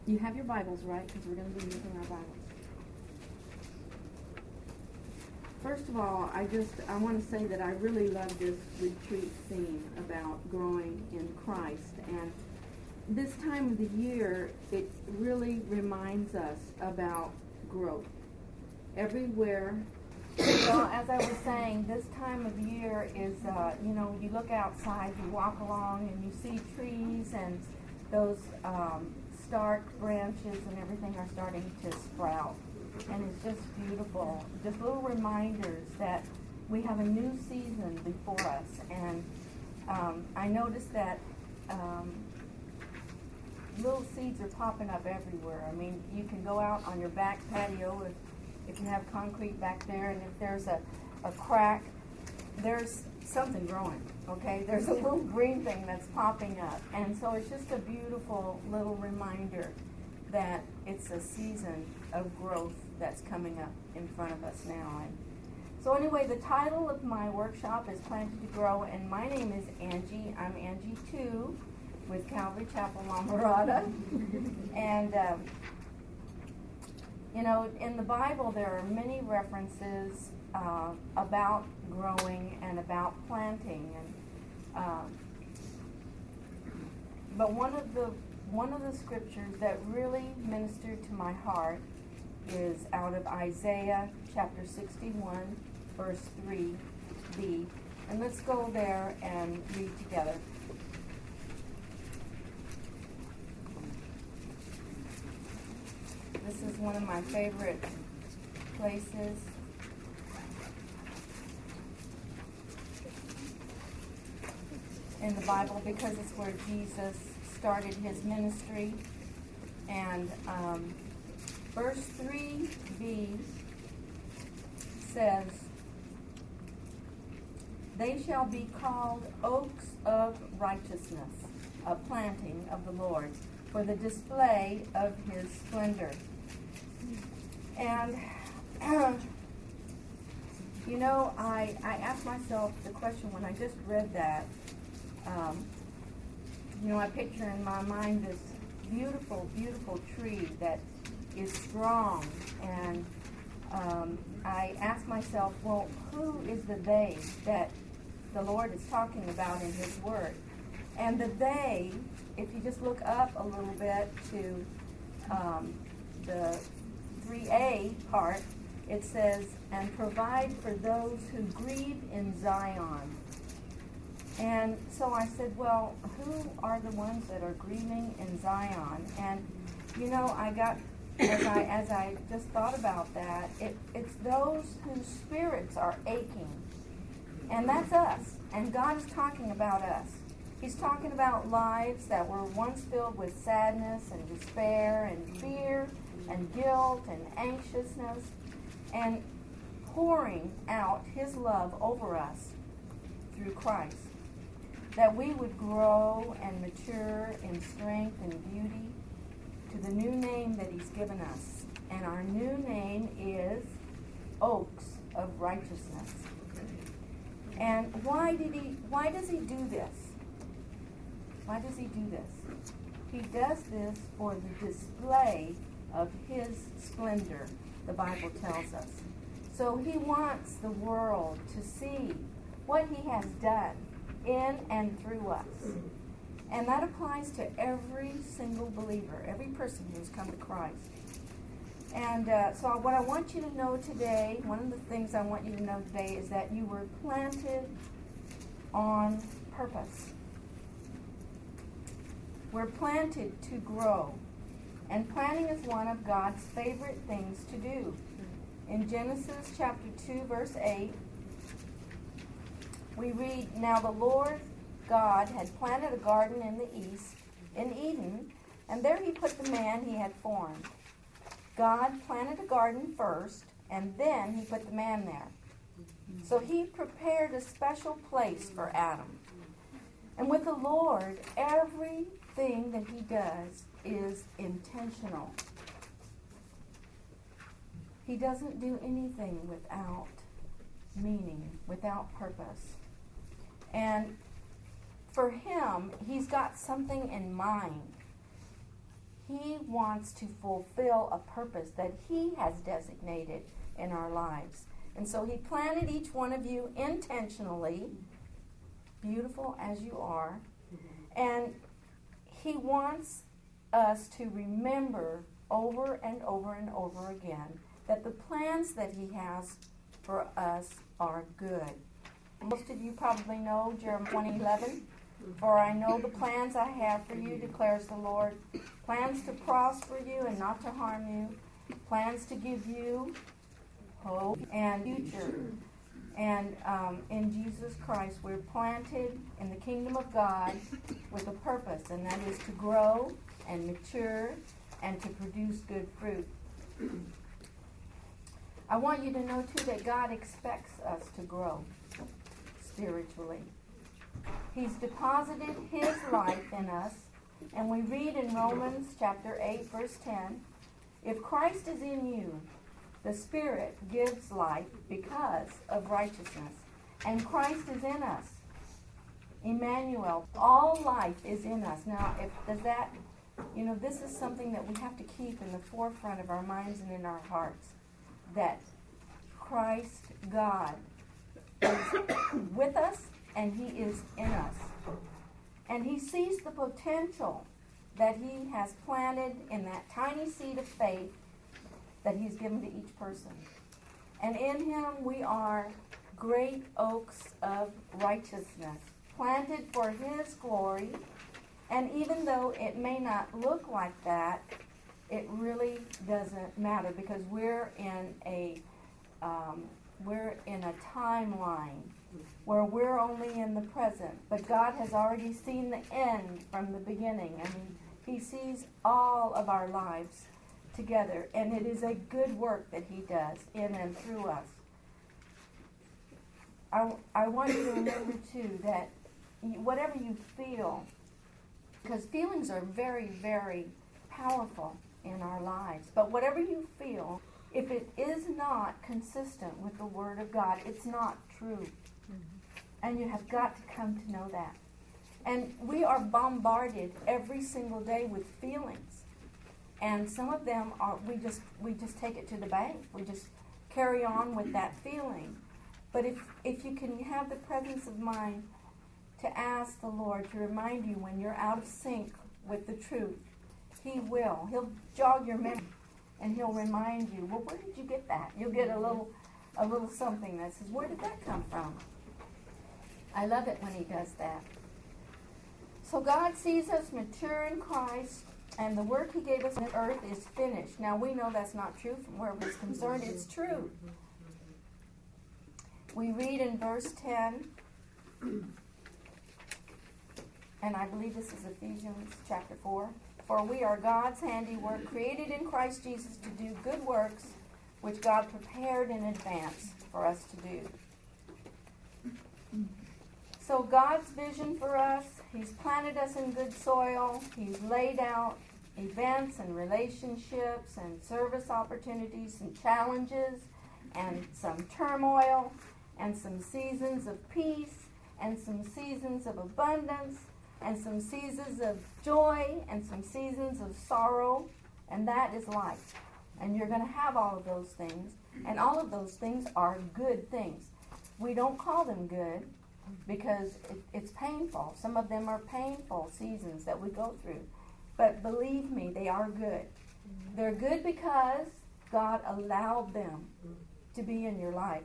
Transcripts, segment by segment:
You have your Bibles, right? Because we're going to be using our Bibles. First of all, I want to say that I really love this retreat theme about growing in Christ. And this time of the year, it really reminds us about growth. Everywhere. Well, as I was saying, this time of year is, you look outside, you walk along, and you see trees, and those stark branches and everything are starting to sprout. And it's just beautiful. Just little reminders that we have a new season before us. And I noticed that little seeds are popping up everywhere. I mean, you can go out on your back patio if you have concrete back there, and if there's a crack, there's something growing, okay? There's a little green thing that's popping up. And so it's just a beautiful little reminder that it's a season of growth that's coming up in front of us now. And so anyway, the title of my workshop is Planted to Grow, and my name is Angie. I'm Angie 2 with Calvary Chapel, La Mirada. And, in the Bible there are many references about growing and about planting. And but one of the scriptures that really ministered to my heart is out of Isaiah chapter 61, verse 3b. And let's go there and read together. This is one of my favorite places. In the Bible, because it's where Jesus started his ministry. And verse 3b says, "They shall be called oaks of righteousness, a planting of the Lord, for the display of his splendor." And I asked myself the question when I just read that. I picture in my mind this beautiful, beautiful tree that is strong. And I asked myself, well, who is the they that the Lord is talking about in his word? And the they, if you just look up a little bit to the 3a part, it says, "And provide for those who grieve in Zion." And so I said, well, who are the ones that are grieving in Zion? And, I got, as I just thought about that, it's those whose spirits are aching. And that's us. And God is talking about us. He's talking about lives that were once filled with sadness and despair and fear and guilt and anxiousness, and pouring out his love over us through Christ. That we would grow and mature in strength and beauty to the new name that he's given us. And our new name is Oaks of Righteousness. And why does he do this? Why does he do this? He does this for the display of his splendor, the Bible tells us. So he wants the world to see what he has done in and through us. And that applies to every single believer, every person who's come to Christ. And so what I want you to know today, one of the things I want you to know today is that you were planted on purpose. We're planted to grow. And planting is one of God's favorite things to do. In Genesis chapter 2, verse 8, we read, "Now the Lord God had planted a garden in the east, in Eden, and there he put the man he had formed." God planted a garden first, and then he put the man there. So he prepared a special place for Adam. And with the Lord, everything that he does is intentional. He doesn't do anything without meaning, without purpose. And for him, he's got something in mind. He wants to fulfill a purpose that He has designated in our lives. And so He planted each one of you intentionally, beautiful as you are, and He wants us to remember over and over and over again that the plans that He has for us are good. Most of you probably know Jeremiah 20:11. For I know the plans I have for you, declares the Lord. Plans to prosper you and not to harm you. Plans to give you hope and future. And in Jesus Christ, we're planted in the kingdom of God with a purpose, and that is to grow and mature and to produce good fruit. I want you to know, too, that God expects us to grow spiritually. He's deposited His life in us, and we read in Romans chapter 8, verse 10, if Christ is in you, the Spirit gives life because of righteousness, and Christ is in us. Emmanuel, all life is in us. Now, this is something that we have to keep in the forefront of our minds and in our hearts, that Christ, God, is with us and He is in us. And He sees the potential that He has planted in that tiny seed of faith that He's given to each person. And in Him we are great oaks of righteousness, planted for His glory. And even though it may not look like that, it really doesn't matter, because we're in a timeline where we're only in the present, but God has already seen the end from the beginning. I mean, He sees all of our lives together, and it is a good work that He does in and through us. I want you to remember, too, that whatever you feel, because feelings are very, very powerful in our lives, but whatever you feel, if it is not consistent with the Word of God, it's not true. And you have got to come to know that. And we are bombarded every single day with feelings. And some of them are, we just take it to the bank. We just carry on with that feeling. But if you can have the presence of mind to ask the Lord to remind you when you're out of sync with the truth, He will. He'll jog your memory, and He'll remind you, well, where did you get that? You'll get a little something that says, where did that come from? I love it when He does that. So God sees us mature in Christ, and the work He gave us on earth is finished. Now, we know that's not true from where we're concerned. It's true. We read in verse 10, and I believe this is Ephesians chapter 4, for we are God's handiwork, created in Christ Jesus to do good works, which God prepared in advance for us to do. So God's vision for us, He's planted us in good soil. He's laid out events and relationships and service opportunities and challenges and some turmoil and some seasons of peace and some seasons of abundance and some seasons of joy and some seasons of sorrow. And that is life. And you're going to have all of those things. And all of those things are good things. We don't call them good because it's painful. Some of them are painful seasons that we go through. But believe me, they are good. They're good because God allowed them to be in your life.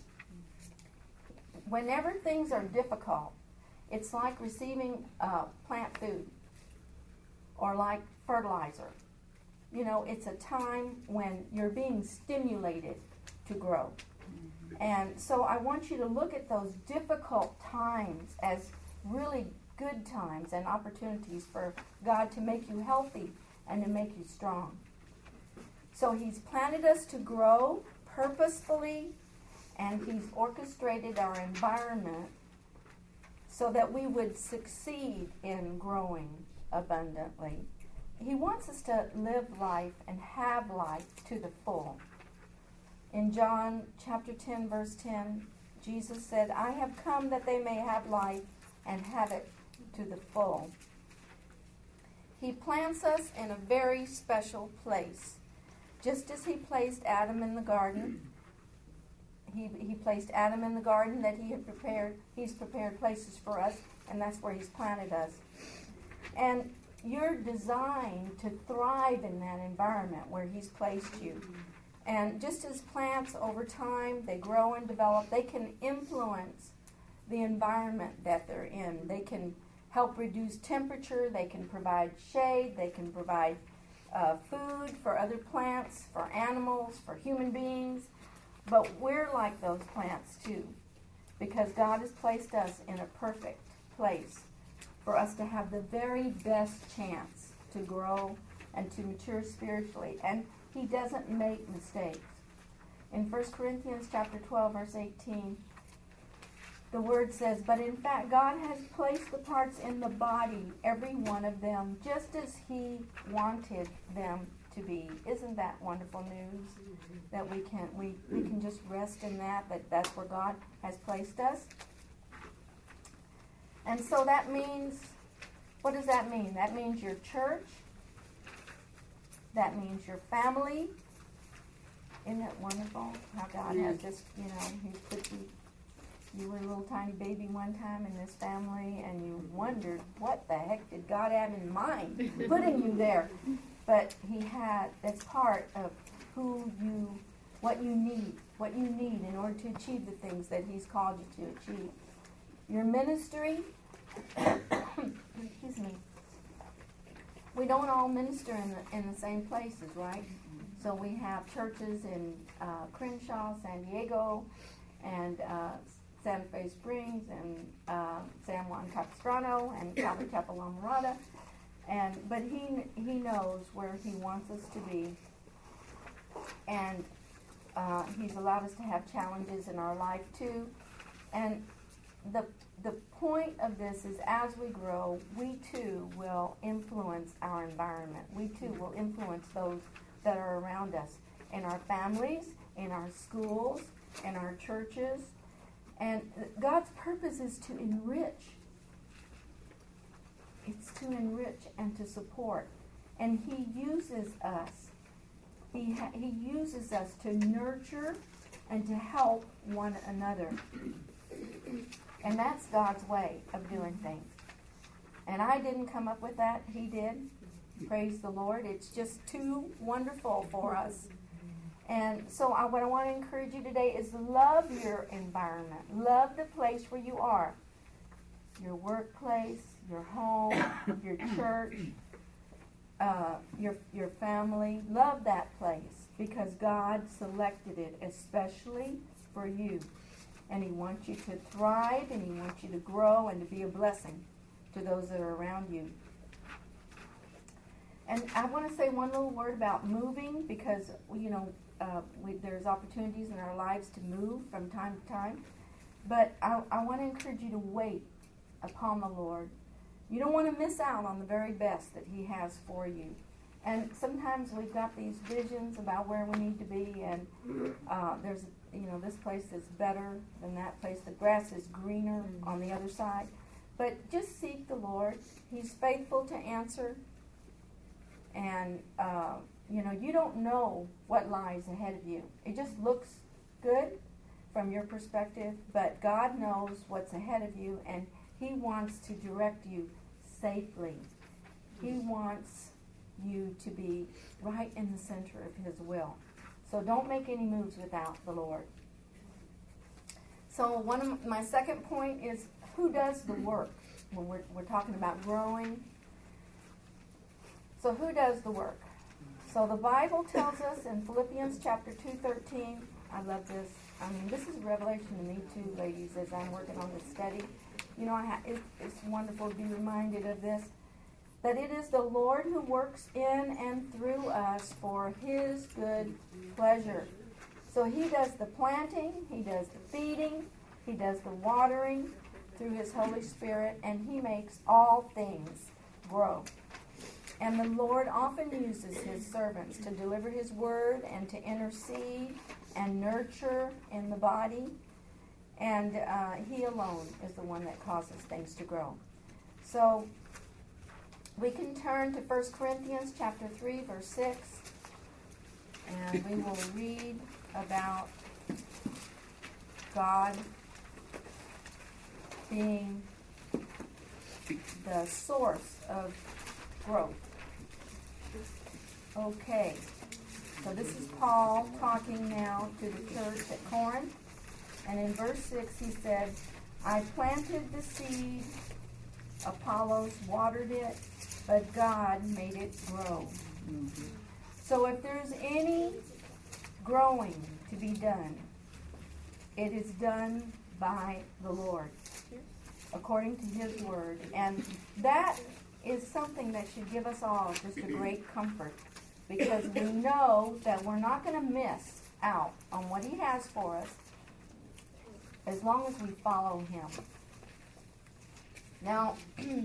Whenever things are difficult, it's like receiving plant food or like fertilizer. You know, it's a time when you're being stimulated to grow. And so I want you to look at those difficult times as really good times and opportunities for God to make you healthy and to make you strong. So He's planted us to grow purposefully, and He's orchestrated our environment so that we would succeed in growing abundantly. He wants us to live life and have life to the full. In John chapter 10, verse 10, Jesus said, I have come that they may have life and have it to the full. He plants us in a very special place. Just as he placed Adam in the garden, he placed Adam in the garden that he had prepared. He's prepared places for us, and that's where he's planted us. And you're designed to thrive in that environment where he's placed you. And just as plants over time, they grow and develop, they can influence the environment that they're in. They can help reduce temperature, they can provide shade, they can provide food for other plants, for animals, for human beings. But we're like those plants too, because God has placed us in a perfect place for us to have the very best chance to grow and to mature spiritually. And he doesn't make mistakes. In 1 Corinthians chapter 12, verse 18, the word says, "But in fact, God has placed the parts in the body, every one of them, just as he wanted them to be." Isn't that wonderful news? That we can just rest in that's where God has placed us. And so that means, what does that mean? That means your church. That means your family. Isn't it wonderful how God has just, he's put you were a little tiny baby one time in this family, and you wondered, what the heck did God have in mind putting you there? But that's part of what you need in order to achieve the things that he's called you to achieve. Your ministry, excuse me, we don't all minister in the same places, right? So we have churches in Crenshaw, San Diego, and Santa Fe Springs, and San Juan Capistrano, and Calvary Chapel La Mirada. But he knows where he wants us to be, and he's allowed us to have challenges in our life too. And the point of this is, as we grow, we too will influence our environment. We too will influence those that are around us, in our families, in our schools, in our churches. And God's purpose is to enrich. It's to enrich and to support. And he uses us. He uses us to nurture and to help one another. And that's God's way of doing things. And I didn't come up with that. He did. Praise the Lord. It's just too wonderful for us. And so what I want to encourage you today is love your environment. Love the place where you are. Your workplace, your home, your church, your family. Love that place, because God selected it especially for you. And he wants you to thrive, and he wants you to grow and to be a blessing to those that are around you. And I want to say one little word about moving, because there's opportunities in our lives to move from time to time. But I want to encourage you to wait upon the Lord. You don't want to miss out on the very best that he has for you. And sometimes we've got these visions about where we need to be, and there's this place is better than that place. The grass is greener on the other side. But just seek the Lord. He's faithful to answer. And, you don't know what lies ahead of you. It just looks good from your perspective, but God knows what's ahead of you, and he wants to direct you safely. He wants you to be right in the center of his will. So don't make any moves without the Lord. So my second point is, who does the work when we're talking about growing? So who does the work? So the Bible tells us in Philippians chapter 2:13, I love this. This is revelation to me too, ladies, as I'm working on this study. It's wonderful to be reminded of this, that it is the Lord who works in and through us for his good pleasure. So he does the planting, he does the feeding, he does the watering through his Holy Spirit, and he makes all things grow. And the Lord often uses his servants to deliver his word and to intercede and nurture in the body. And he alone is the one that causes things to grow. So We can turn to 1 Corinthians chapter 3, verse 6, and we will read about God being the source of growth. Okay, so this is Paul talking now to the church at Corinth, and in verse 6 he said, I planted the seed, Apollos watered it, but God made it grow. Mm-hmm. So if there's any growing to be done, it is done by the Lord, according to His Word. And that is something that should give us all just a great comfort, because we know that we're not going to miss out on what He has for us as long as we follow Him. Now,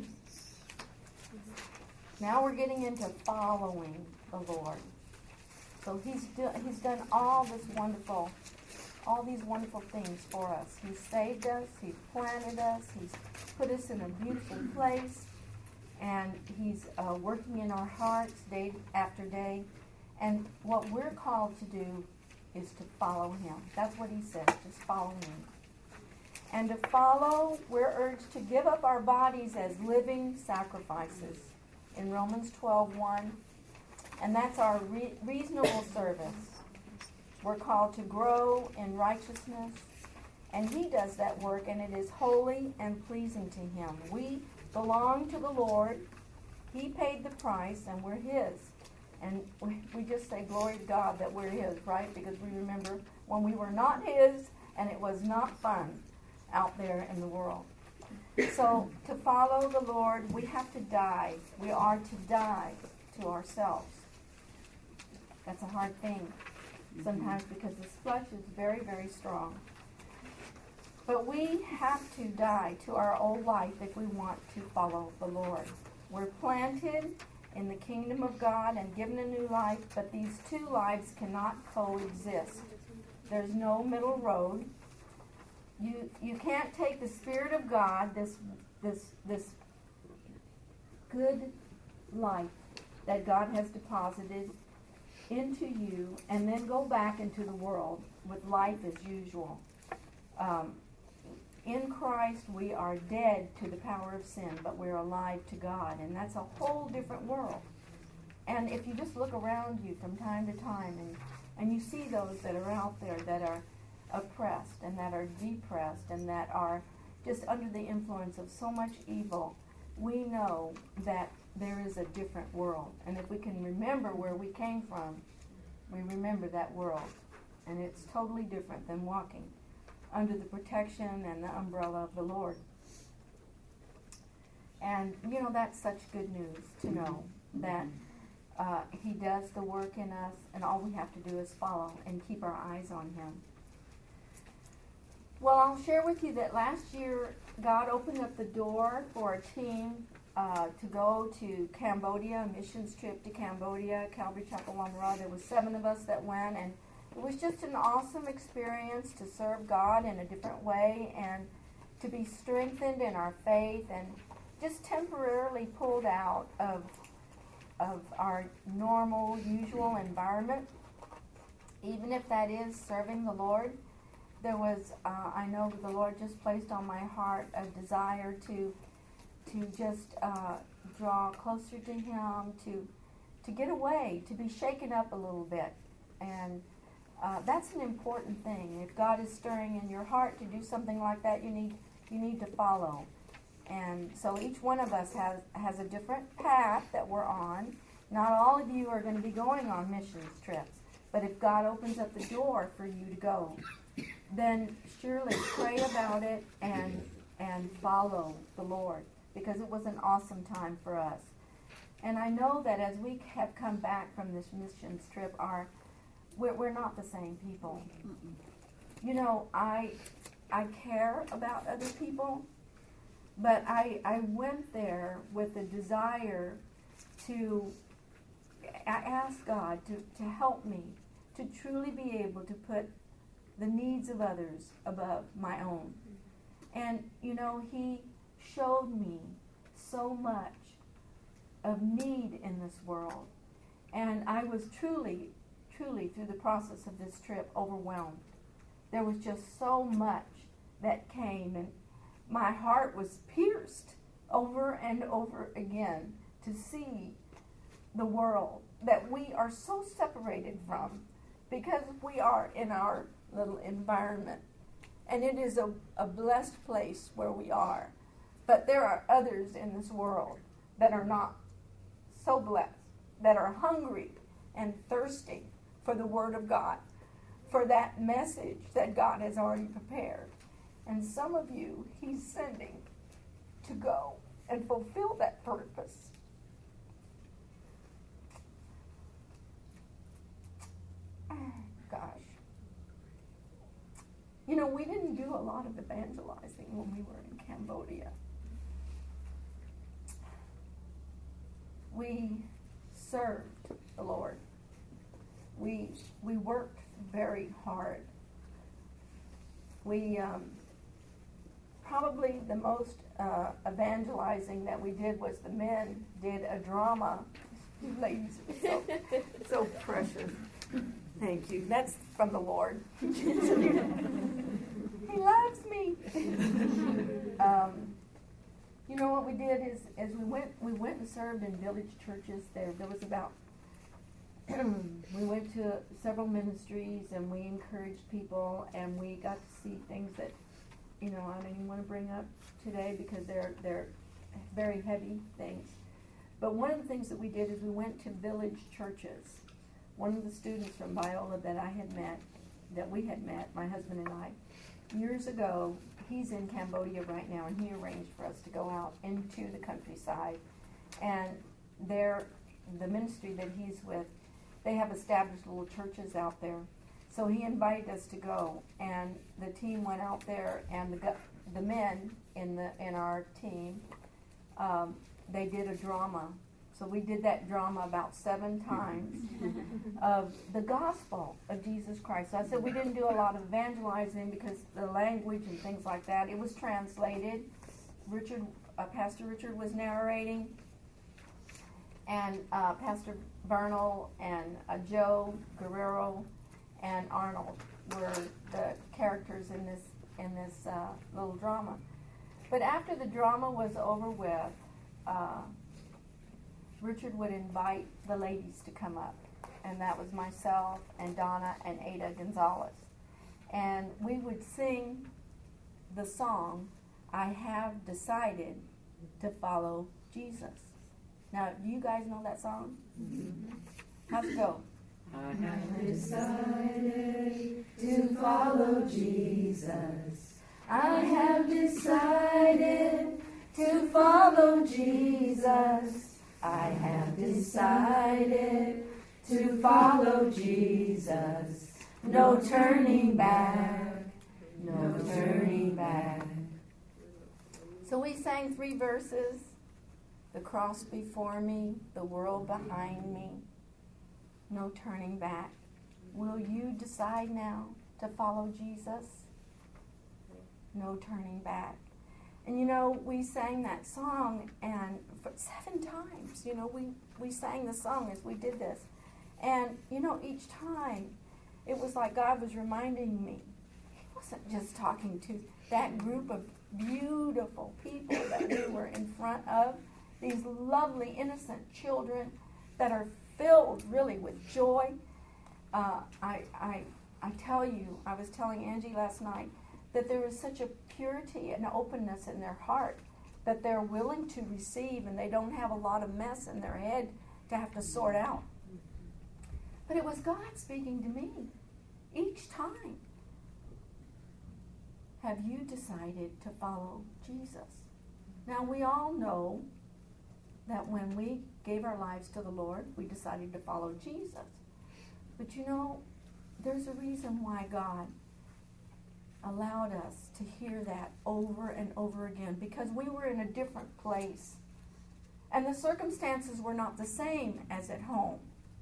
now we're getting into following the Lord. So He's done all these wonderful things for us. He's saved us. He's planted us. He's put us in a beautiful place. And He's working in our hearts day after day. And what we're called to do is to follow Him. That's what He says, just follow Me. And to follow, we're urged to give up our bodies as living sacrifices in Romans 12:1. And that's our reasonable service. We're called to grow in righteousness, and He does that work, and it is holy and pleasing to Him. We belong to the Lord. He paid the price, and we're His. And we just say, glory to God that we're His, right? Because we remember when we were not His, and it was not fun out there in the world. So to follow the Lord, we have to die. We are to die to ourselves. That's a hard thing sometimes, because this flesh is very, very strong. But we have to die to our old life if we want to follow the Lord. We're planted in the kingdom of God and given a new life, but these two lives cannot coexist. There's no middle road. You can't take the Spirit of God, this good life that God has deposited into you, and then go back into the world with life as usual. In Christ, we are dead to the power of sin, but we're alive to God, and that's a whole different world. And if you just look around you from time to time, and you see those that are out there that are oppressed, and that are depressed, and that are just under the influence of so much evil, we know that there is a different world. And if we can remember where we came from, we remember that world. And it's totally different than walking under the protection and the umbrella of the Lord. And, that's such good news to know that He does the work in us, and all we have to do is follow and keep our eyes on Him. Well, I'll share with you that last year God opened up the door for a team to go to Cambodia, a missions trip to Cambodia, Calvary Chapel Wamara. There was 7 of us that went, and it was just an awesome experience to serve God in a different way and to be strengthened in our faith and just temporarily pulled out of our normal, usual environment, even if that is serving the Lord. There was, I know the Lord just placed on my heart a desire to just draw closer to Him, to get away, to be shaken up a little bit. And that's an important thing. If God is stirring in your heart to do something like that, you need to follow. And so each one of us has a different path that we're on. Not all of you are going to be going on missions trips. But if God opens up the door for you to go, then surely pray about it and follow the Lord, because it was an awesome time for us. And I know that as we have come back from this missions trip, we're not the same people. I care about other people, but I went there with a desire I asked God to help me to truly be able to put the needs of others above my own. And, He showed me so much of need in this world. And I was truly, through the process of this trip, overwhelmed. There was just so much that came, and my heart was pierced over and over again to see the world that we are so separated from because we are in our little environment. And it is a blessed place where we are. But there are others in this world that are not so blessed, that are hungry and thirsty for the Word of God, for that message that God has already prepared. And some of you, He's sending to go and fulfill that purpose. Gosh. You know, we didn't do a lot of evangelizing when we were in Cambodia. We served the Lord. We worked very hard. We probably the most evangelizing that we did was the men did a drama. You ladies are so precious. Thank you. That's from the Lord. He loves me. You know what we did is, as we went and served in village churches. There was about. We went to several ministries and we encouraged people, and we got to see things that, you know, I don't even want to bring up today because they're very heavy things. But one of the things that we did is we went to village churches. One of the students from Biola that we had met, my husband and I, years ago, he's in Cambodia right now, and he arranged for us to go out into the countryside. And the ministry that he's with, they have established little churches out there. So he invited us to go, and the team went out there, and the men in our team, they did a drama. So we did that drama about 7 times of the gospel of Jesus Christ. So I said we didn't do a lot of evangelizing because the language and things like that, it was translated. Pastor Richard was narrating, and Pastor Bernal and Joe Guerrero and Arnold were the characters in this little drama. But after the drama was over with, Richard would invite the ladies to come up, and that was myself and Donna and Ada Gonzalez. And we would sing the song, I Have Decided to Follow Jesus. Now, do you guys know that song? Mm-hmm. How's it go? I have decided to follow Jesus. I have decided to follow Jesus. I have decided to follow Jesus. No turning back, no turning back. So we sang 3 verses. The cross before me, the world behind me, no turning back. Will you decide now to follow Jesus? No turning back. And you know, we sang that song, and for 7 times, you know, we sang the song as we did this. And, you know, each time, it was like God was reminding me, He wasn't just talking to that group of beautiful people that we were in front of, these lovely, innocent children that are filled really with joy. I tell you, I was telling Angie last night that there is such a purity and openness in their heart that they're willing to receive, and they don't have a lot of mess in their head to have to sort out. But it was God speaking to me each time. Have you decided to follow Jesus? Now, we all know that when we gave our lives to the Lord, we decided to follow Jesus. But you know, there's a reason why God allowed us to hear that over and over again, because we were in a different place. And the circumstances were not the same as at home.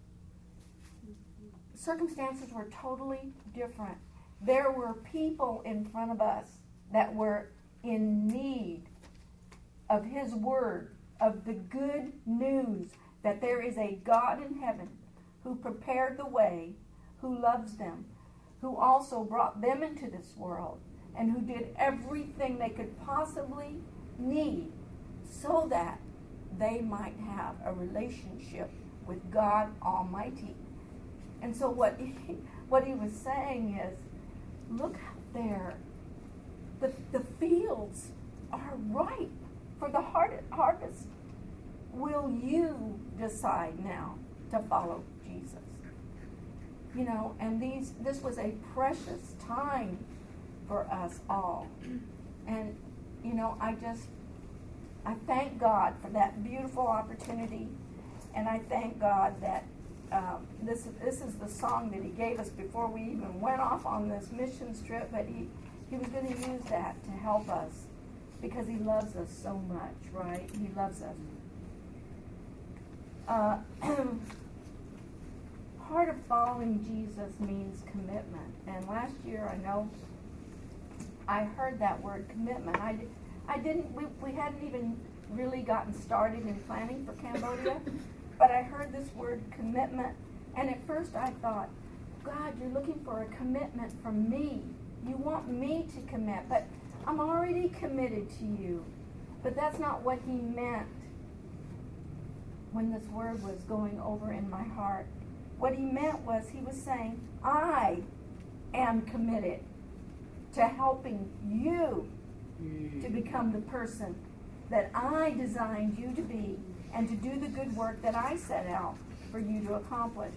Circumstances were totally different. There were people in front of us that were in need of His Word of the good news that there is a God in heaven who prepared the way, who loves them, who also brought them into this world, and who did everything they could possibly need so that they might have a relationship with God Almighty. And so what he was saying is, look out there. The fields are ripe for the harvest. Will you decide now to follow Jesus? You know, and this was a precious time for us all. And, you know, I thank God for that beautiful opportunity. And I thank God that this is the song that he gave us before we even went off on this missions trip. But he was going to use that to help us because he loves us so much, right? He loves us. Part of following Jesus means commitment. And last year, I know, I heard that word commitment. We hadn't even really gotten started in planning for Cambodia, but I heard this word commitment, and at first I thought, God, you're looking for a commitment from me. You want me to commit, but I'm already committed to you. But that's not what he meant when this word was going over in my heart. What he meant was, he was saying, I am committed to helping you to become the person that I designed you to be and to do the good work that I set out for you to accomplish.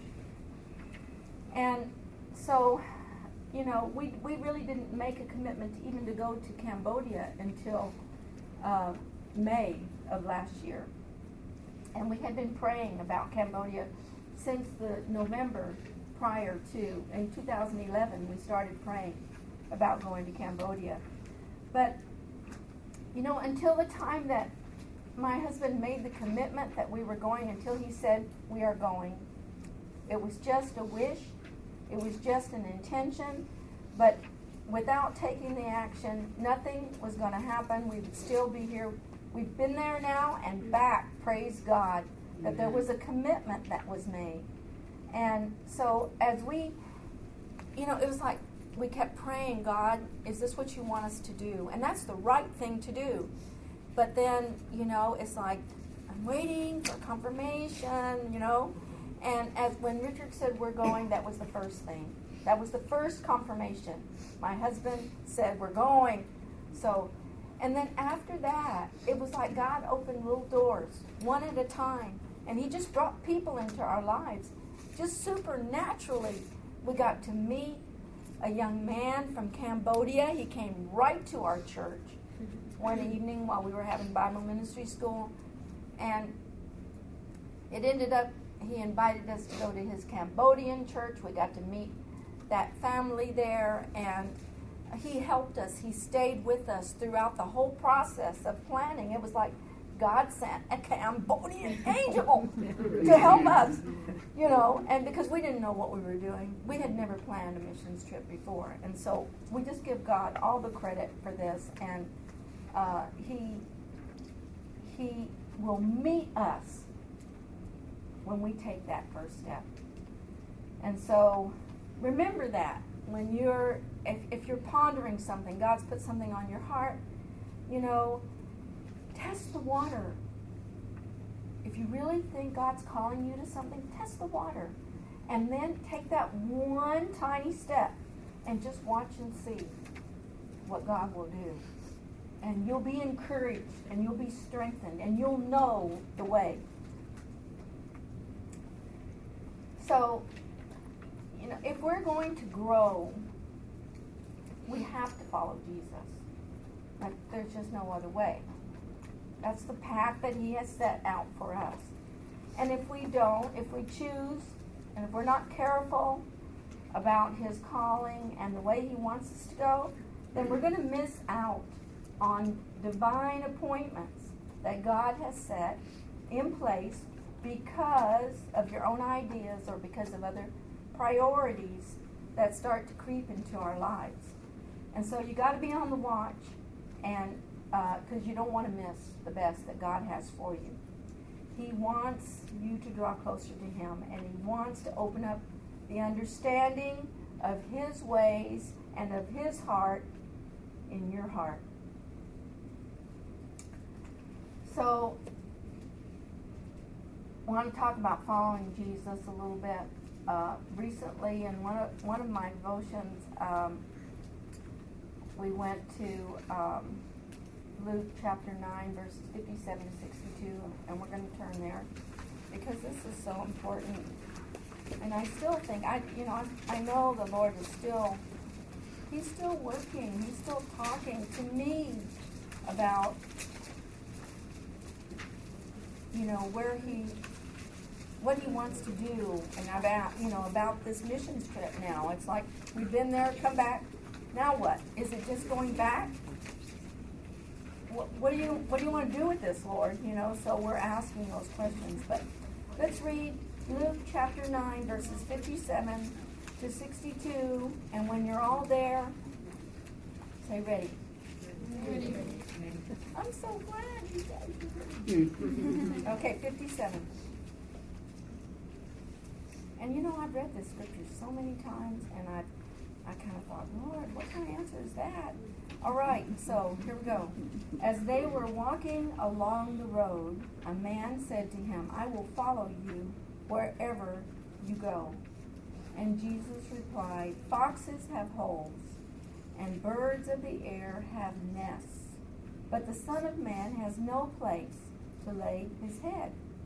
And so, you know, we really didn't make a commitment even to go to Cambodia until May of last year. And we had been praying about Cambodia since the November prior to. In 2011, we started praying about going to Cambodia. But, you know, until the time that my husband made the commitment that we were going, until he said, we are going, it was just a wish. It was just an intention. But without taking the action, nothing was going to happen. We would still be here. We've been there now and back, praise God, that there was a commitment that was made. And so as we, you know, it was like we kept praying, God, is this what you want us to do? And that's the right thing to do. But then, you know, it's like, I'm waiting for confirmation, you know. And as when Richard said we're going, that was the first thing. That was the first confirmation. My husband said we're going. So, and then after that, it was like God opened little doors, one at a time. And he just brought people into our lives. Just supernaturally, we got to meet a young man from Cambodia. He came right to our church one evening while we were having Bible ministry school. And it ended up, he invited us to go to his Cambodian church. We got to meet that family there, and he helped us. He stayed with us throughout the whole process of planning. It was like God sent a Cambodian angel to help us, you know, and because we didn't know what we were doing. We had never planned a missions trip before, and so we just give God all the credit for this, and he will meet us when we take that first step. And so remember that when you're, if you're pondering something, God's put something on your heart, you know, test the water. If you really think God's calling you to something, test the water. And then take that one tiny step and just watch and see what God will do. And you'll be encouraged, and you'll be strengthened, and you'll know the way. So, you know, if we're going to grow, we have to follow Jesus. Like, there's just no other way. That's the path that he has set out for us. And if we don't, if we choose, and if we're not careful about his calling and the way he wants us to go, then we're going to miss out on divine appointments that God has set in place because of your own ideas or because of other priorities that start to creep into our lives. And so you got to be on the watch and because you don't want to miss the best that God has for you. He wants you to draw closer to Him, and He wants to open up the understanding of His ways and of His heart in your heart. So, I want to talk about following Jesus a little bit. Recently, in one of my devotions, we went to Luke chapter 9, verses 57 to 62, and we're going to turn there because this is so important. And I still think, I know the Lord is still, He's still working. He's still talking to me about, what He wants to do, and about this missions trip now. It's like we've been there, come back. Now what? Is it just going back? What do you want to do with this, Lord? So we're asking those questions. But let's read Luke chapter 9, verses 57 to 62. And when you're all there, say ready. Ready. I'm so glad you guys. Okay, 57. And I've read this scripture so many times, and I kind of thought, Lord, what kind of answer is that? All right, so here we go. As they were walking along the road, a man said to him, I will follow you wherever you go. And Jesus replied, foxes have holes, and birds of the air have nests, but the Son of Man has no place to lay his head.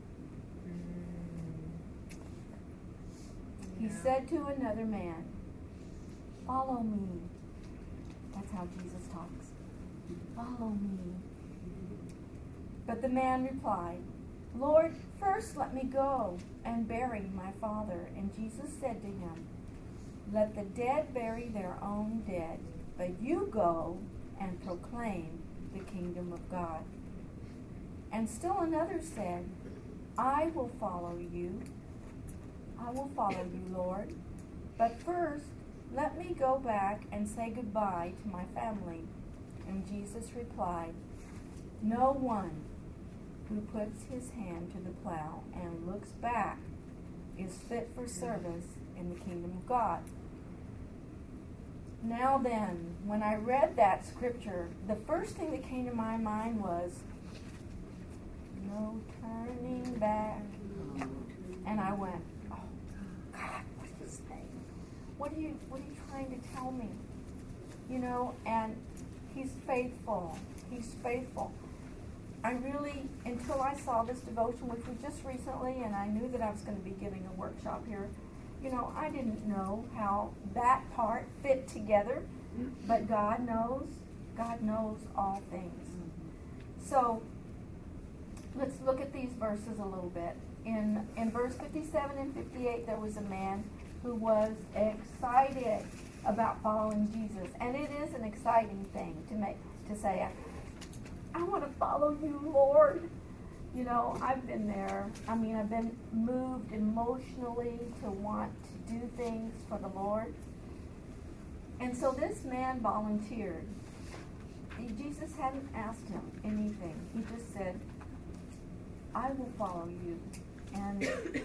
He said to another man, follow me. That's how Jesus talks. Follow me. But the man replied, Lord, first let me go and bury my father. And Jesus said to him, let the dead bury their own dead, but you go and proclaim the kingdom of God. And still another said, I will follow you. I will follow you, Lord. But first, let me go back and say goodbye to my family. And Jesus replied, no one who puts his hand to the plow and looks back is fit for service in the kingdom of God. Now then, when I read that scripture, the first thing that came to my mind was, no turning back. And I went, oh, God, what is this thing? What are you trying to tell me? And He's faithful. He's faithful. I really, until I saw this devotion, which was just recently, and I knew that I was going to be giving a workshop here, I didn't know how that part fit together, but God knows. God knows all things. So, let's look at these verses a little bit. In verse 57 and 58, there was a man who was excited about following Jesus. And it is an exciting thing to say, I want to follow you, Lord. I've been there. I've been moved emotionally to want to do things for the Lord. And so this man volunteered. Jesus hadn't asked him anything. He just said, I will follow you. And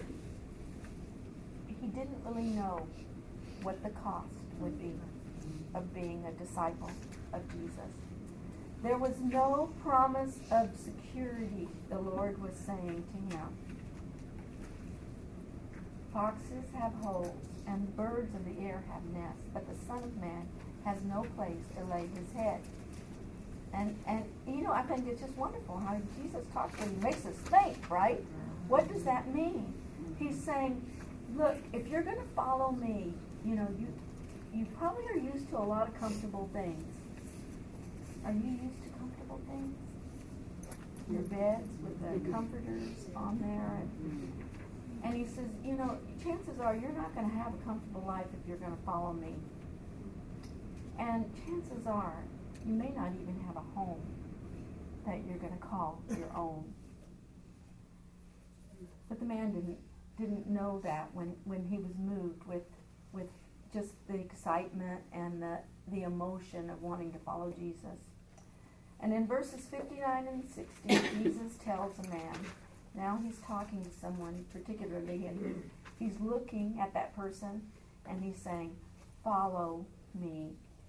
he didn't really know what the cost would be of being a disciple of Jesus. There was no promise of security, the Lord was saying to him. Foxes have holes, and birds of the air have nests, but the Son of Man has no place to lay his head. And I think it's just wonderful how Jesus talks and he makes us think, right? What does that mean? He's saying, look, if you're going to follow me, you probably are used to a lot of comfortable things. Are you used to comfortable things? Your beds with the comforters on there. And he says, chances are you're not going to have a comfortable life if you're going to follow me. And chances are you may not even have a home that you're going to call your own. But the man didn't know that when he was moved with just the excitement and the emotion of wanting to follow Jesus. And in verses 59 and 60, Jesus tells a man, now he's talking to someone particularly, and he's looking at that person, and he's saying, follow me.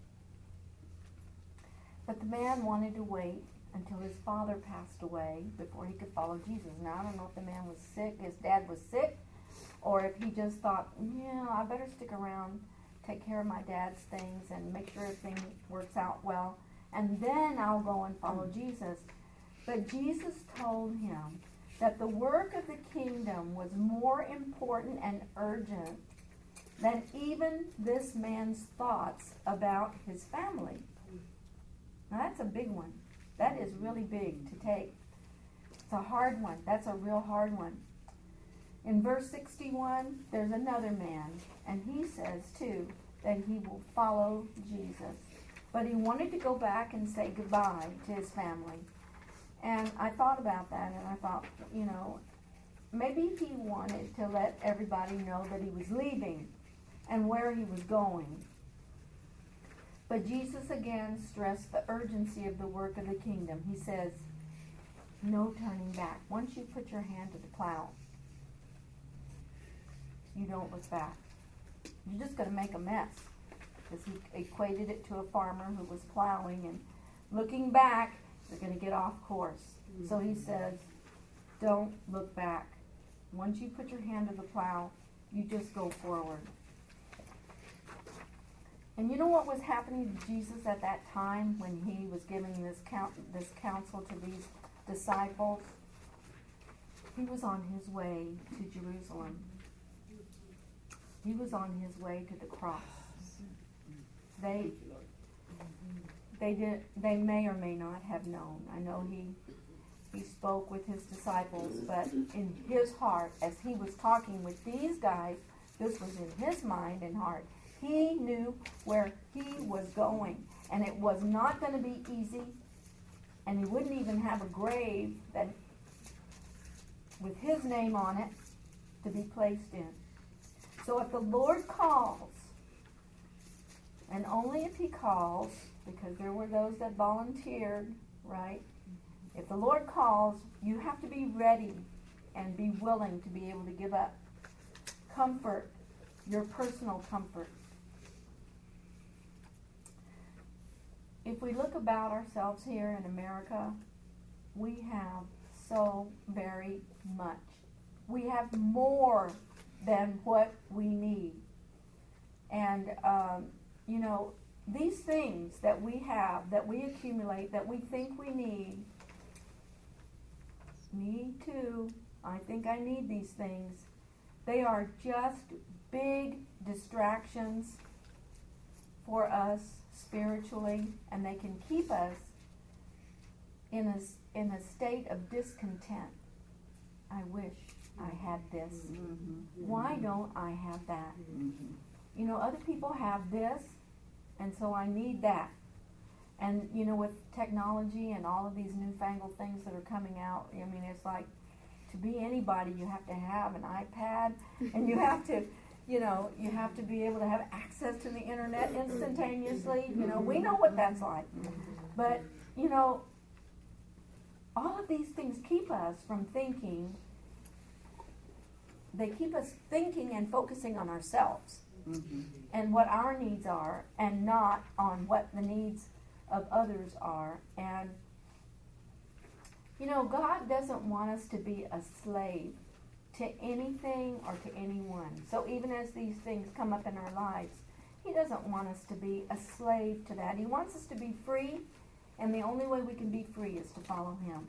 But the man wanted to wait until his father passed away before he could follow Jesus. Now, I don't know if the man was sick, his dad was sick, or if he just thought, yeah, I better stick around, take care of my dad's things, and make sure everything works out well, and then I'll go and follow Jesus. But Jesus told him that the work of the kingdom was more important and urgent than even this man's thoughts about his family. Now that's a big one. That is really big to take. It's a hard one. That's a real hard one. In verse 61, there's another man, and he says too that he will follow Jesus. But he wanted to go back and say goodbye to his family. And I thought about that, and I thought, you know, maybe he wanted to let everybody know that he was leaving and where he was going. But Jesus again stressed the urgency of the work of the kingdom. He says, no turning back. Once you put your hand to the plow, you don't look back. You're just going to make a mess. Because he equated it to a farmer who was plowing, and looking back, they're going to get off course. So he says, don't look back. Once you put your hand to the plow, you just go forward. And you know what was happening to Jesus at that time when he was giving this counsel to these disciples? He was on his way to Jerusalem. He was on his way to the cross. They may or may not have known. I know he spoke with his disciples, but in his heart, as he was talking with these guys, this was in his mind and heart. He knew where he was going, and it was not going to be easy, and he wouldn't even have a grave that with his name on it to be placed in. So if the Lord calls, and only if he calls, because there were those that volunteered, right? If the Lord calls, you have to be ready and be willing to be able to give up comfort, your personal comfort. If we look about ourselves here in America, we have so very much. We have more than what we need. And, you know, these things that we have, that we accumulate, that we think we need, me too, I think I need these things. They are just big distractions for us spiritually, and they can keep us in a state of discontent. I wish I had this. Why don't I have that? You know, other people have this, and so I need that. And, you know, with technology and all of these newfangled things that are coming out, I mean, it's like, to be anybody, you have to have an iPad, and you have to, you know, you have to be able to have access to the internet instantaneously. You know, we know what that's like. But, you know, all of these things keep us from thinking. They keep us thinking and focusing on ourselves and what our needs are, and not on what the needs of others are. And, you know, God doesn't want us to be a slave to anything or to anyone. So even as these things come up in our lives, he doesn't want us to be a slave to that. He wants us to be free, and the only way we can be free is to follow him.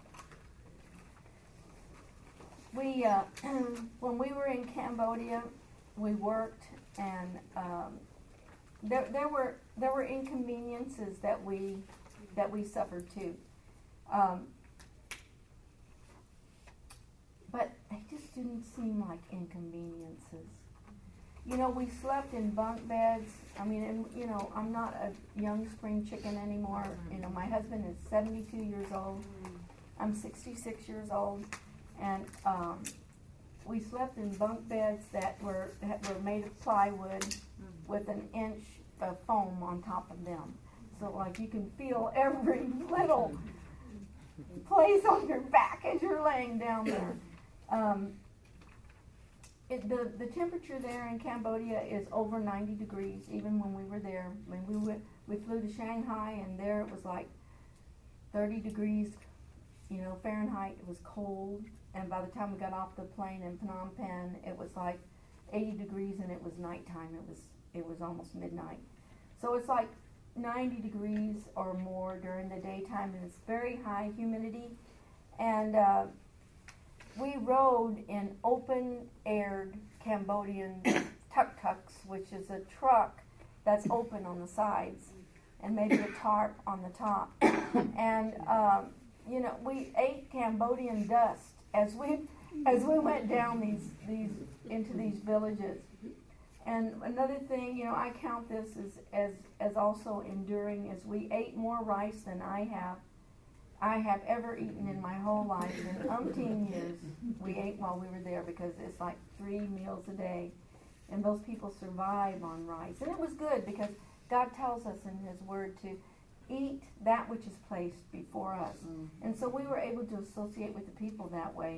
We, when we were in Cambodia, we worked, and there were inconveniences that we suffered too. But they just didn't seem like inconveniences. You know, we slept in bunk beds. I mean, and, you know, I'm not a young spring chicken anymore. You know, my husband is 72 years old. I'm 66 years old. And we slept in bunk beds that were made of plywood with an inch of foam on top of them. So like you can feel every little place on your back as you're laying down there. The temperature there in Cambodia is over 90 degrees, even when we were there. When we flew to Shanghai, and there it was like 30 degrees, Fahrenheit. It was cold, and by the time we got off the plane in Phnom Penh, it was like 80 degrees, and it was nighttime. It was almost midnight. So it's like 90 degrees or more during the daytime, and it's very high humidity. And we rode in open-aired Cambodian tuk-tuks, which is a truck that's open on the sides and maybe a tarp on the top. And we ate Cambodian dust as we went down into these villages. And another thing, I count this as also enduring, as we ate more rice than I have ever eaten in my whole life. In umpteen years, we ate while we were there, because it's like 3 meals a day. And those people survive on rice. And it was good, because God tells us in His Word to eat that which is placed before us. And so we were able to associate with the people that way.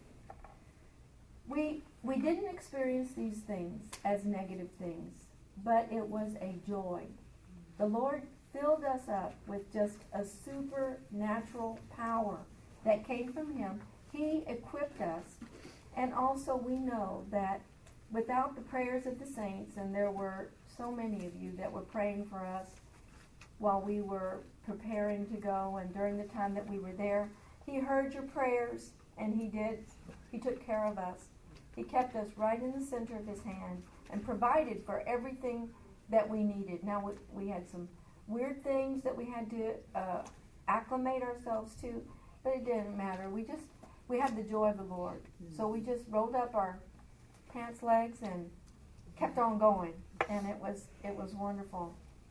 We didn't experience these things as negative things, but it was a joy. The Lord filled us up with just a supernatural power that came from Him. He equipped us, and also we know that without the prayers of the saints, and there were so many of you that were praying for us while we were preparing to go, and during the time that we were there, He heard your prayers, and He took care of us. He kept us right in the center of His hand and provided for everything that we needed. Now, we had some weird things that we had to acclimate ourselves to, but it didn't matter. We had the joy of the Lord. So we just rolled up our pants legs and kept on going, and it was wonderful.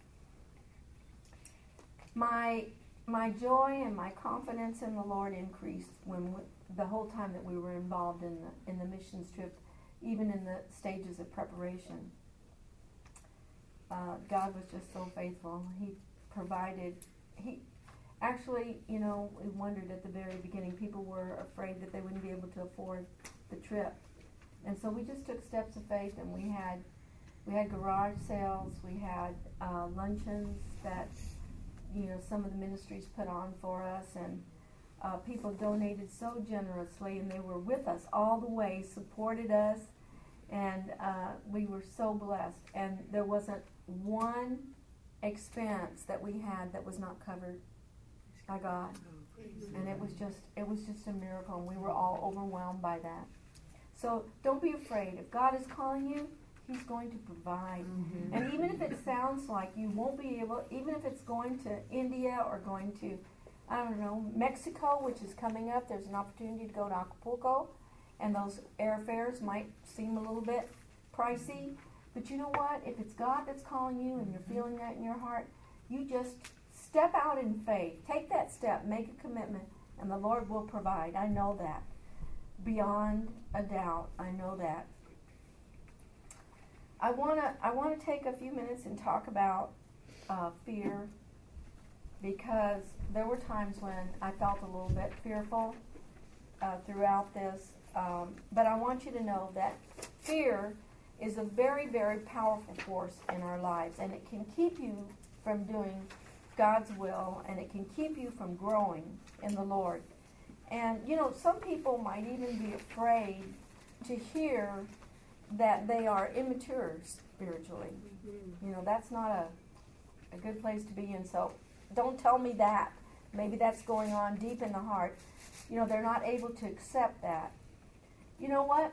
My joy and my confidence in the Lord increased the whole time that we were involved in the missions trip, even in the stages of preparation. God was just so faithful. He provided. Actually, we wondered at the very beginning, people were afraid that they wouldn't be able to afford the trip. And so we just took steps of faith, and we had garage sales, we had luncheons that some of the ministries put on for us, and people donated so generously, and they were with us all the way, supported us, and we were so blessed. And there wasn't one expense that we had that was not covered by God. And it was just a miracle, and we were all overwhelmed by that. So don't be afraid. If God is calling you, He's going to provide. Mm-hmm. And even if it sounds like you won't be able, even if it's going to India or going to, Mexico, which is coming up, there's an opportunity to go to Acapulco, and those airfares might seem a little bit pricey. But you know what? If it's God that's calling you and you're feeling that in your heart, you just step out in faith. Take that step. Make a commitment, and the Lord will provide. I know that. Beyond a doubt, I know that. I want to take a few minutes and talk about fear, because there were times when I felt a little bit fearful throughout this. But I want you to know that fear is a very, very powerful force in our lives, and it can keep you from doing God's will, and it can keep you from growing in the Lord. And, some people might even be afraid to hear that they are immature spiritually. That's not a good place to be in. So don't tell me that. Maybe that's going on deep in the heart. They're not able to accept that. You know what?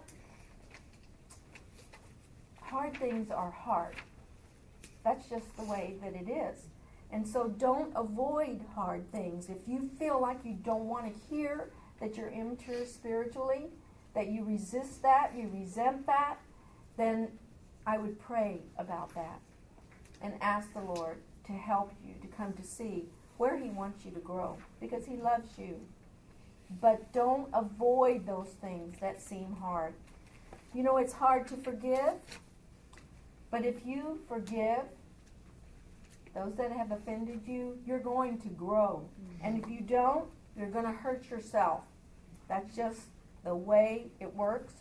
Hard things are hard. That's just the way that it is. And so don't avoid hard things. If you feel like you don't want to hear that you're immature spiritually, that you resist that, you resent that, then I would pray about that and ask the Lord to help you to come to see where He wants you to grow, because He loves you. But don't avoid those things that seem hard. It's hard to forgive, but if you forgive, those that have offended you, you're going to grow. And if you don't, you're going to hurt yourself. That's just the way it works.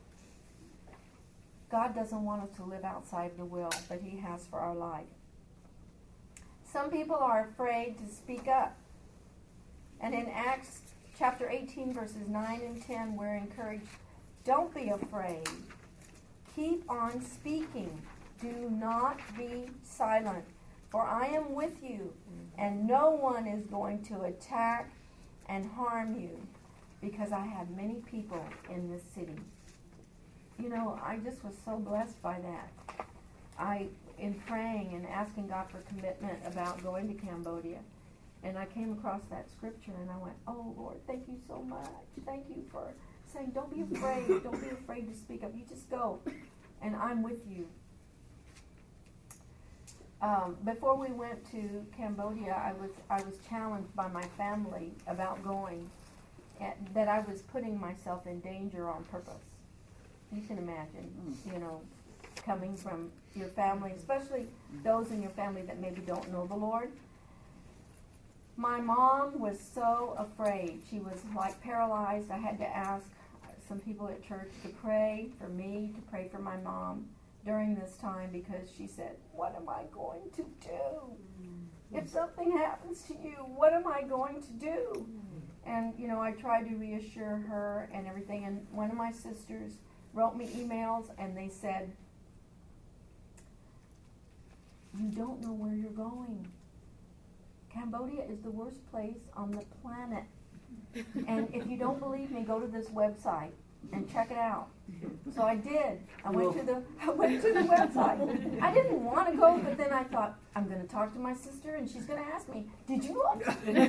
God doesn't want us to live outside the will that He has for our life. Some people are afraid to speak up. And in Acts chapter 18, verses 9 and 10, we're encouraged, don't be afraid. Keep on speaking. Do not be silent. For I am with you, and no one is going to attack and harm you, because I have many people in this city. You know, I just was so blessed by that. In praying and asking God for commitment about going to Cambodia, and I came across that scripture, and I went, oh, Lord, thank you so much. Thank you for saying, don't be afraid. Don't be afraid to speak up. You just go, and I'm with you. Before we went to Cambodia, I was challenged by my family about going, that I was putting myself in danger on purpose. You can imagine, you know, coming from your family, especially those in your family that maybe don't know the Lord. My mom was so afraid. She was like paralyzed. I had to ask some people at church to pray for me, to pray for my mom during this time, because she said, what am I going to do? If something happens to you, what am I going to do? And, you know, I tried to reassure her and everything. And one of my sisters wrote me emails, and they said, you don't know where you're going. Cambodia is the worst place on the planet. And if you don't believe me, go to this website and check it out. So I did. I went to the website. I didn't want to go, but then I thought, I'm going to talk to my sister, and she's going to ask me, did you look?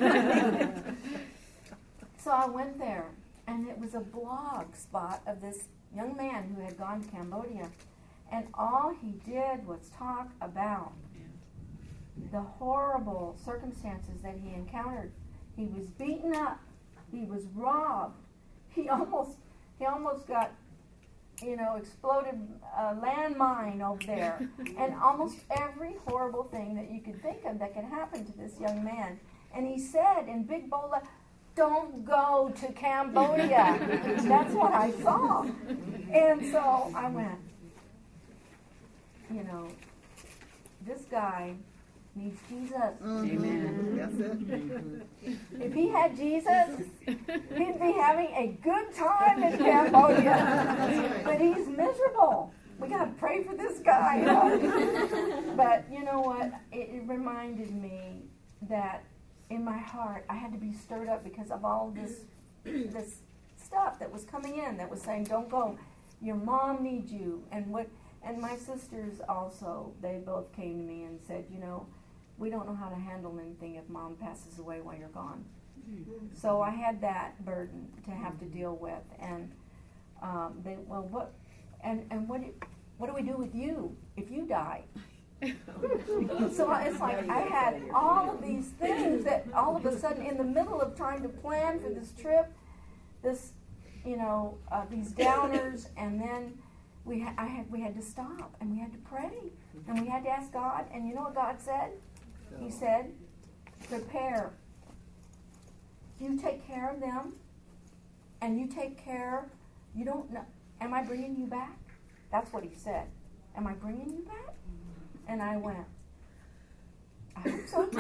So I went there, and it was a blog spot of this young man who had gone to Cambodia, and all he did was talk about the horrible circumstances that he encountered. He was beaten up. He was robbed. He almost got, you know, exploded a landmine over there. And almost every horrible thing that you could think of that could happen to this young man. And he said in big bold letters, don't go to Cambodia. That's what I saw. And so I went, you know, this guy needs Jesus. Amen. That's it. If he had Jesus, he'd be having a good time in Cambodia. But he's miserable. We got to pray for this guy. You know? But you know what? It reminded me that in my heart, I had to be stirred up because of all this stuff that was coming in that was saying, don't go. Your mom needs you. And my sisters also, they both came to me and said, you know, we don't know how to handle anything if mom passes away while you're gone. So I had that burden to have to deal with. And what do we do with you if you die? So it's like I had all of these things that all of a sudden in the middle of trying to plan for this trip, these downers, and then we had to stop and we had to pray and we had to ask God. And you know what God said? He said, prepare. You take care of them, and you take care. You don't know. Am I bringing you back? That's what he said. Am I bringing you back? And I went, I hope so.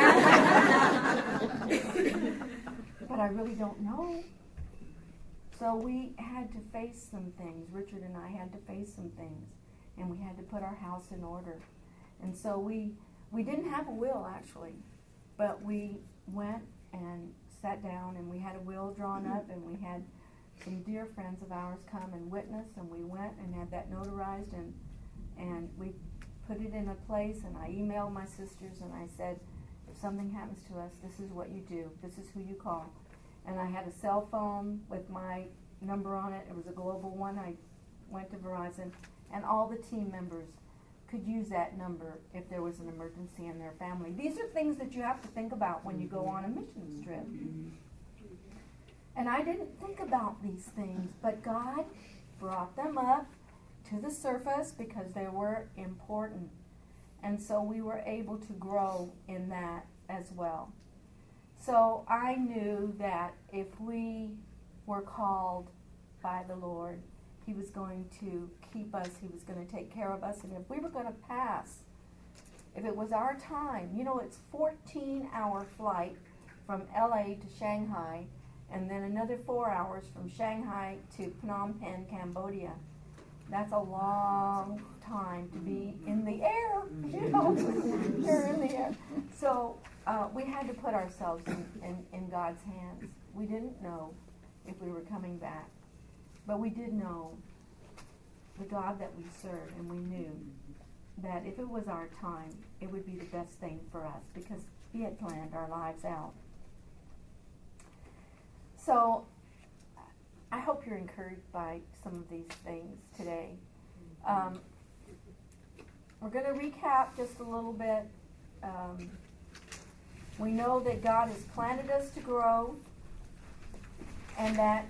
But I really don't know. So we had to face some things. Richard and I had to face some things. And we had to put our house in order. And so we didn't have a will, actually. But we went and sat down, and we had a will drawn up, and we had some dear friends of ours come and witness, and we went and had that notarized, and we put it in a place, and I emailed my sisters, and I said, if something happens to us, this is what you do. This is who you call. And I had a cell phone with my number on it. It was a global one. I went to Verizon, and all the team members could use that number if there was an emergency in their family. These are things that you have to think about when you go on a missions trip. And I didn't think about these things, but God brought them up to the surface because they were important. And so we were able to grow in that as well. So I knew that if we were called by the Lord, He was going to keep us, He was going to take care of us, and if we were going to pass, if it was our time, you know, it's 14-hour flight from LA to Shanghai, and then another 4 hours from Shanghai to Phnom Penh, Cambodia. That's a long time to be in the air, you know, you're in the air. So we had to put ourselves in God's hands. We didn't know if we were coming back, but we did know the God that we serve, and we knew that if it was our time, it would be the best thing for us because He had planned our lives out. So I hope you're encouraged by some of these things today. We're going to recap just a little bit. We know that God has planted us to grow, and that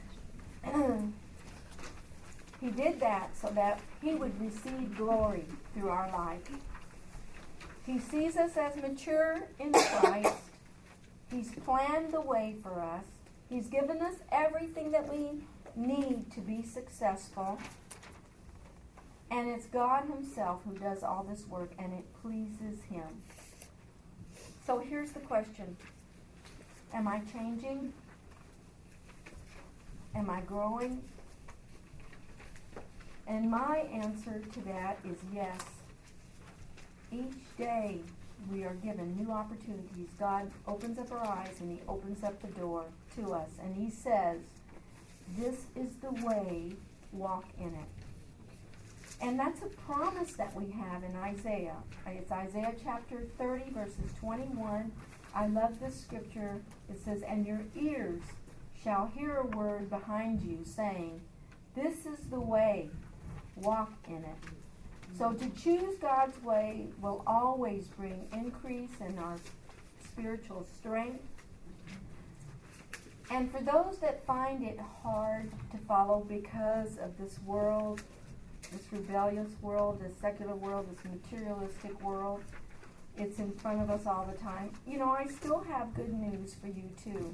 He did that so that He would receive glory through our life. He sees us as mature in Christ. He's planned the way for us. He's given us everything that we need to be successful. And it's God Himself who does all this work, and it pleases Him. So here's the question. Am I changing? Am I growing? And my answer to that is yes. Each day we are given new opportunities. God opens up our eyes and He opens up the door to us. And He says, this is the way, walk in it. And that's a promise that we have in Isaiah. It's Isaiah chapter 30, verses 21. I love this scripture. It says, and your ears shall hear a word behind you saying, this is the way, walk in it. So to choose God's way will always bring increase in our spiritual strength. And for those that find it hard to follow because of this world, this rebellious world, this secular world, this materialistic world, it's in front of us all the time. You know, I still have good news for you too.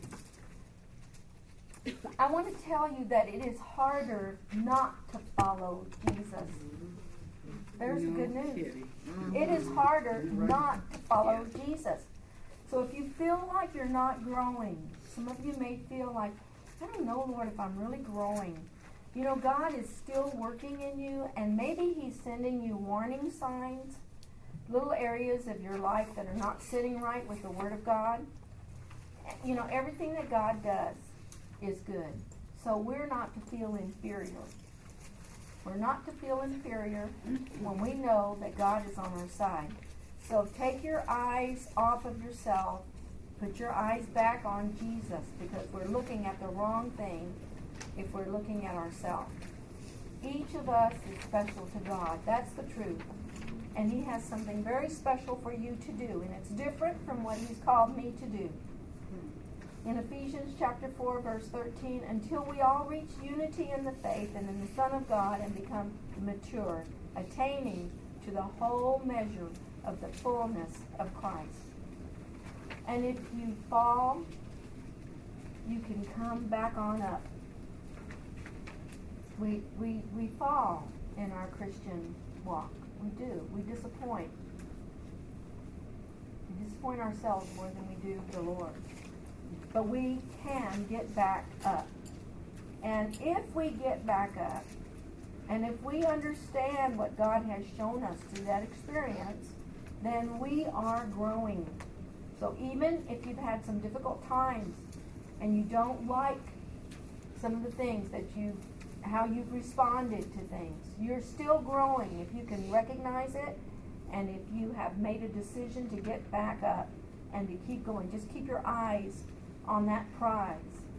I want to tell you that it is harder not to follow Jesus. There's the good news. It is harder not to follow Jesus. So if you feel like you're not growing, some of you may feel like, I don't know, Lord, if I'm really growing. You know, God is still working in you, and maybe He's sending you warning signs, little areas of your life that are not sitting right with the Word of God. You know, everything that God does is good. So we're not to feel inferior. We're not to feel inferior when we know that God is on our side. So take your eyes off of yourself. Put your eyes back on Jesus, because we're looking at the wrong thing if we're looking at ourselves. Each of us is special to God. That's the truth. And He has something very special for you to do, and it's different from what He's called me to do. In Ephesians chapter 4, verse 13, until we all reach unity in the faith and in the Son of God and become mature, attaining to the whole measure of the fullness of Christ. And if you fall, you can come back on up. We fall in our Christian walk. We do. We disappoint. We disappoint ourselves more than we do the Lord. But we can get back up. And if we get back up, and if we understand what God has shown us through that experience, then we are growing. So even if you've had some difficult times and you don't like some of the things that how you've responded to things, you're still growing if you can recognize it, and if you have made a decision to get back up and to keep going. Just keep your eyes on that prize.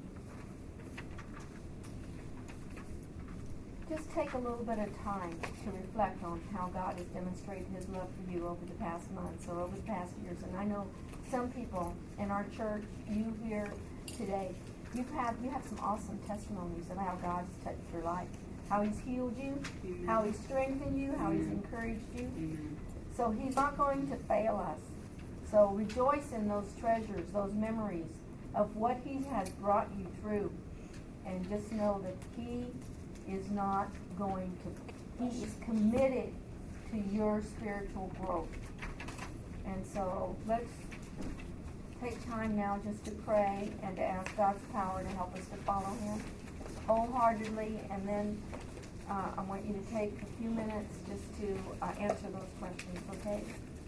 Just take a little bit of time to reflect on how God has demonstrated His love for you over the past months or over the past years. And I know some people in our church, you here today, you have some awesome testimonies of how God's touched your life, how He's healed you, how He's strengthened you, how He's encouraged you. So he's not going to fail us. So rejoice in those treasures, those memories of what he has brought you through. And just know that he is not going to, he is committed to your spiritual growth. And so let's take time now just to pray and to ask God's power to help us to follow him wholeheartedly. And then I want you to take a few minutes just to answer those questions, okay?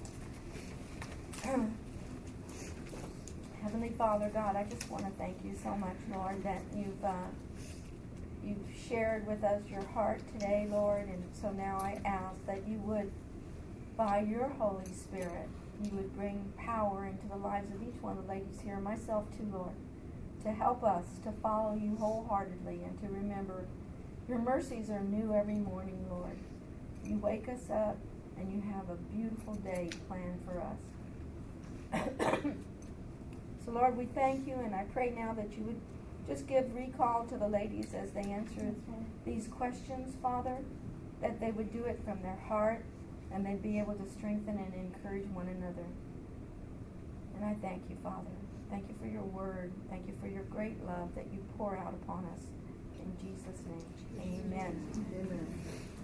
Heavenly Father, God, I just want to thank you so much, Lord, that you've shared with us your heart today, Lord. And so now I ask that you would, by your Holy Spirit, you would bring power into the lives of each one of the ladies here, and myself too, Lord, to help us to follow you wholeheartedly and to remember your mercies are new every morning, Lord. You wake us up and you have a beautiful day planned for us. So, Lord, we thank you, and I pray now that you would just give recall to the ladies as they answer these questions, Father, that they would do it from their heart, and they'd be able to strengthen and encourage one another. And I thank you, Father. Thank you for your word. Thank you for your great love that you pour out upon us. In Jesus' name, amen. Amen.